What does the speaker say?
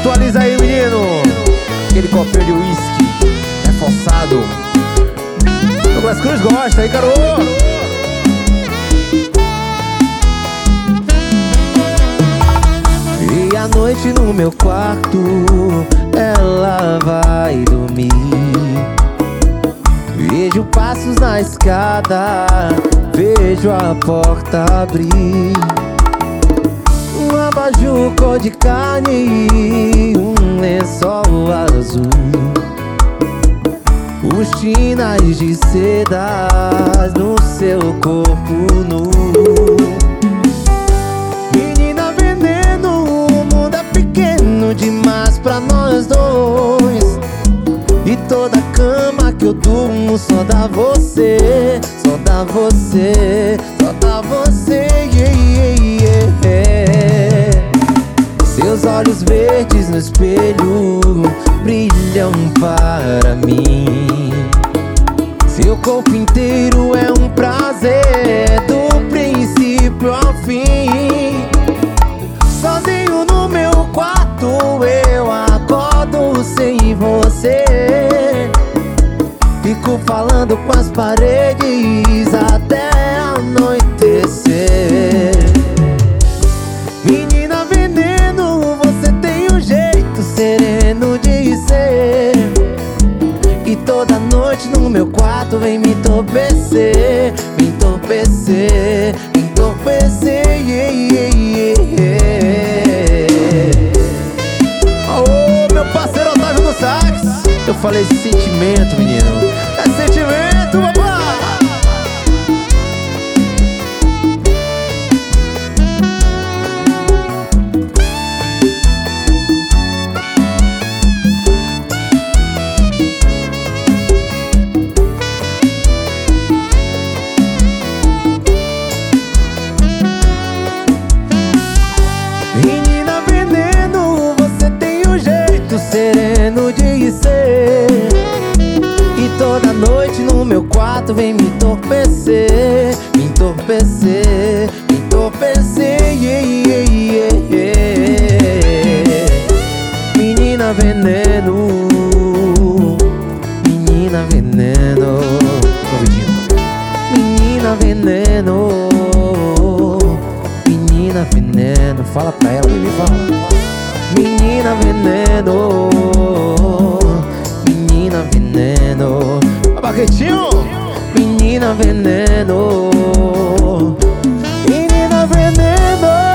Atualiza aí, menino. Aquele copinho de uísque reforçado. Douglas Cruz gosta aí, garoto. E à noite no meu quarto ela vai dormir. Vejo passos na escada, vejo a porta abrir. Um abajur cor de carne, um lençol azul, cortinas de sedas no seu corpo nu. Menina veneno, o mundo é pequeno demais pra nós dois. E toda cama que eu durmo só dá você, só dá você, só dá você, Seus olhos verdes no espelho brilham para mim. Seu corpo inteiro é um prazer do princípio ao fim. Sozinho no meu quarto eu acordo sem você. Fico falando com as paredes até anoitecer. Menina veneno, você tem um jeito sereno de ser. E toda noite no meu quarto vem me entorpecer, me entorpecer, me entorpecer, Ô, meu parceiro Otávio do Sax. Eu falei sentimento, menino. É sentimento, papai. Menina veneno, você tem um jeito sereno de ser. E toda noite no meu quarto vem me entorpecer, me entorpecer, me entorpecer, Menina veneno, menina veneno, menina veneno, menina veneno. Fala pra ela, bebê, fala. Menina veneno, menina veneno. Barretinho. Menina veneno, menina veneno.